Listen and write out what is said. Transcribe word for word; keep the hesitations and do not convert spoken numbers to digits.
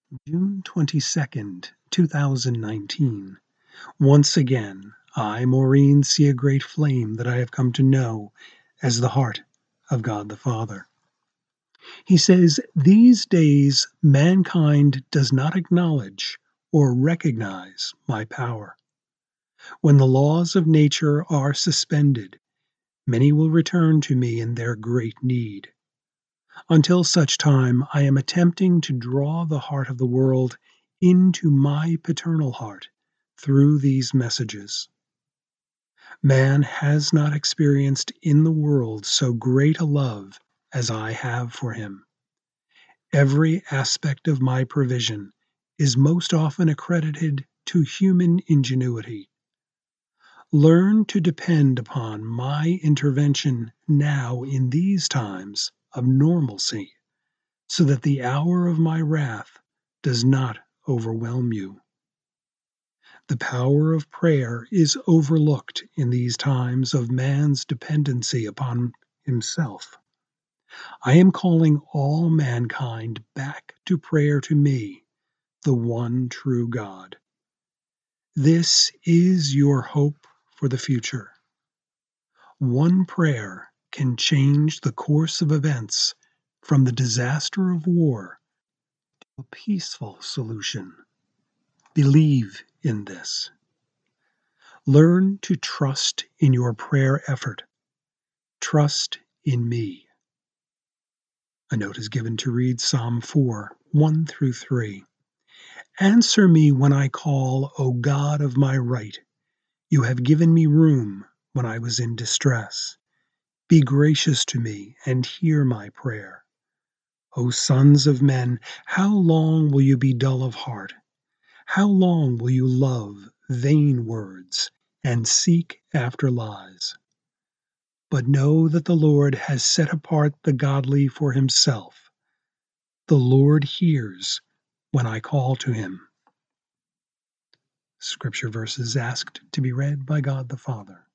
June twenty-second, two thousand nineteen. Once again, I, Maureen, see a great flame that I have come to know as the heart of God the Father. He says, these days mankind does not acknowledge or recognize my power. When the laws of nature are suspended, many will return to me in their great need. Until such time, I am attempting to draw the heart of the world into my paternal heart through these messages. Man has not experienced in the world so great a love as I have for him. Every aspect of my provision is most often accredited to human ingenuity. Learn to depend upon my intervention now in these times of normalcy, so that the hour of my wrath does not overwhelm you. The power of prayer is overlooked in these times of man's dependency upon himself. I am calling all mankind back to prayer to me, the one true God. This is your hope for the future. One prayer can change the course of events from the disaster of war to a peaceful solution. Believe in this. Learn to trust in your prayer effort. Trust in me. A note is given to read Psalm four, one through three. Answer me when I call, O God of my right. You have given me room when I was in distress. Be gracious to me and hear my prayer. O sons of men, how long will you be dull of heart? How long will you love vain words and seek after lies? But know that the Lord has set apart the godly for himself. The Lord hears when I call to him. Scripture verses asked to be read by God the Father.